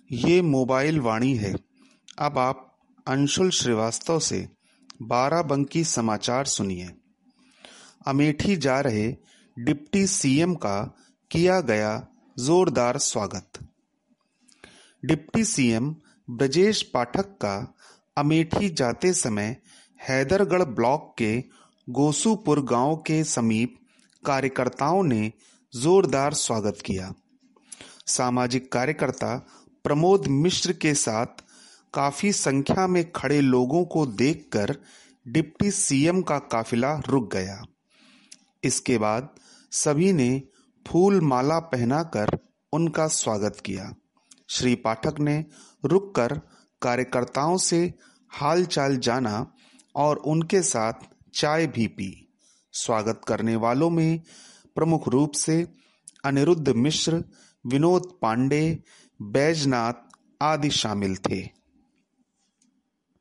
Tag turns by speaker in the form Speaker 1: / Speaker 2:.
Speaker 1: ये मोबाइल वाणी है। अब आप अंशुल श्रीवास्तव से बाराबंकी समाचार सुनिए। अमेठी जा रहे डिप्टी सीएम का किया गया जोरदार स्वागत। डिप्टी सीएम ब्रजेश पाठक का अमेठी जाते समय हैदरगढ़ ब्लॉक के गोसूपुर गांव के समीप कार्यकर्ताओं ने जोरदार स्वागत किया। सामाजिक कार्यकर्ता प्रमोद मिश्र के साथ काफी संख्या में खड़े लोगों को देखकर डिप्टी सीएम का काफिला रुक गया। इसके बाद सभी ने फूल माला पहनाकर उनका स्वागत किया। श्री पाठक ने रुककर कार्यकर्ताओं से हालचाल जाना और उनके साथ चाय भी पी। स्वागत करने वालों में प्रमुख रूप से अनिरुद्ध मिश्र, विनोद पांडे, बैजनाथ आदि शामिल थे।